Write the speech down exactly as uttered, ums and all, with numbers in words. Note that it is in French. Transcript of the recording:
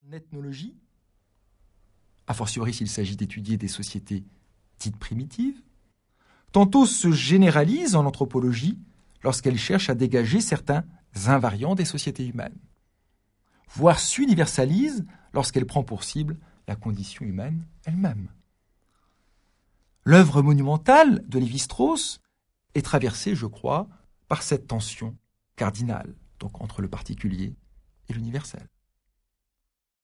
en ethnologie, a fortiori s'il s'agit d'étudier des sociétés dites primitives, tantôt se généralise en anthropologie lorsqu'elle cherche à dégager certains invariants des sociétés humaines, voire s'universalise lorsqu'elle prend pour cible la condition humaine elle-même. L'œuvre monumentale de Lévi-Strauss est traversée, je crois, par cette tension cardinale, donc entre le particulier et l'universel.